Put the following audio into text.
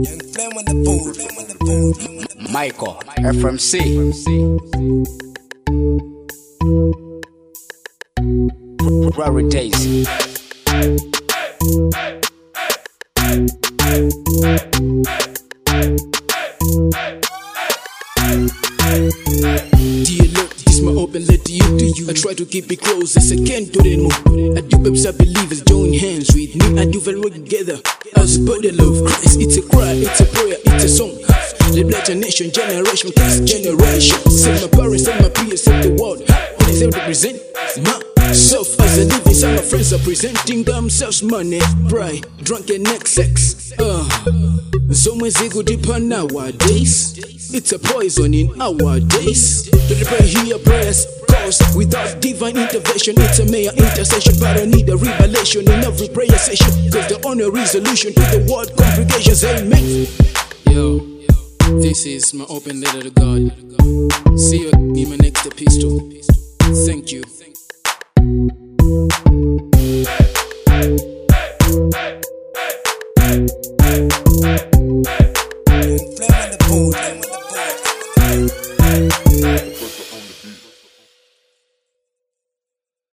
Michael, FMC. Rare days. It's my open letter to you. I try to keep it close as I can to the moon. I do babes I believe is join hands with me. I do well work together as body love Christ. It's a cry, it's a prayer, it's a song. The black nation, generation, past generation. Say my parents, say my peers, say the world. All is able to present myself as a living. Some of my friends are presenting themselves money, pride, drunkenness, sex. So much ego deeper nowadays. It's a poison in our days. To the prayer, hear prayers. Cause without divine intervention, it's a mere intercession. But I need a revelation in every prayer session. Cause the only resolution to the world congregations, amen. Yo, this is my open letter to God. See you in my next epistle.